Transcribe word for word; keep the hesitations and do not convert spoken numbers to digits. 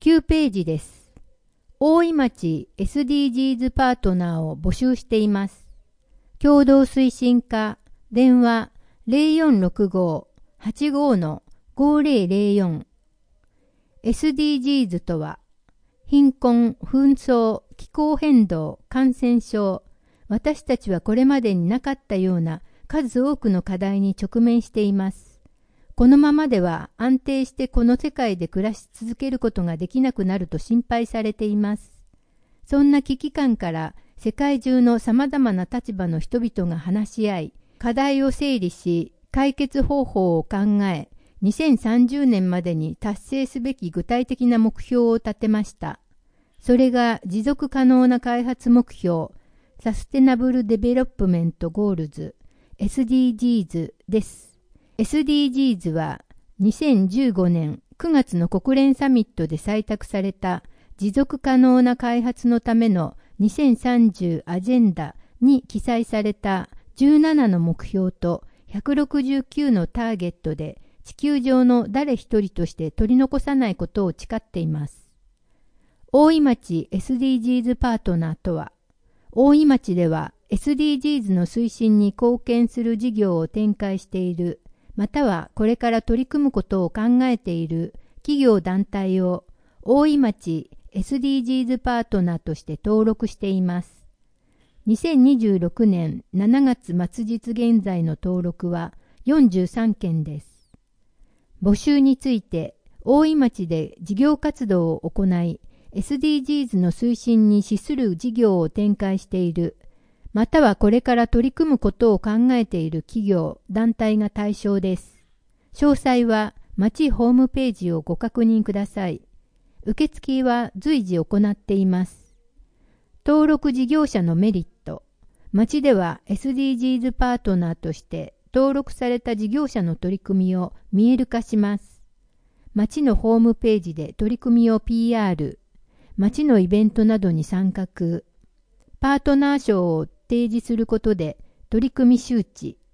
きゅうページです。大井町 エスディージーズ パートナーを募集しています。共同推進課、電話 ゼロよんろくご はちご ごゼロゼロよん。エスディージーズ とは、貧困、紛争、気候変動、感染症、私たちはこれまでになかったような数多くの課題に直面しています。このままでは安定してこの世界で暮らし続けることができなくなると心配されています。そんな危機感から世界中の様々な立場の人々が話し合い、課題を整理し、解決方法を考え、にせんさんじゅうねんまでに達成すべき具体的な目標を立てました。それが持続可能な開発目標、サステナブルデベロップメントゴールズ、エスディージーズ です。エスディージーズ はにせんじゅうごねんくがつの国連サミットで採択された持続可能な開発のためのにせんさんじゅうアジェンダに記載されたじゅうななの目標とひゃくろくじゅうきゅうのターゲットで地球上の誰一人として取り残さないことを誓っています。大井町 エスディージーズ パートナーとは、大井町では エスディージーズ の推進に貢献する事業を展開している、またはこれから取り組むことを考えている企業団体を大井町 エスディージーズ パートナーとして登録しています。にせんにじゅうろくねんしちがつ末日現在の登録はよんじゅうさんけんです。募集について、大井町で事業活動を行い、エスディージーズ の推進に資する事業を展開している、またはこれから取り組むことを考えている企業、団体が対象です。詳細は町ホームページをご確認ください。受付は随時行っています。登録事業者のメリット。町では エスディージーズ パートナーとして登録された事業者の取り組みを見える化します。町のホームページで取り組みを ピーアール、町のイベントなどに参画、パートナー賞を提示することで取り組み周知、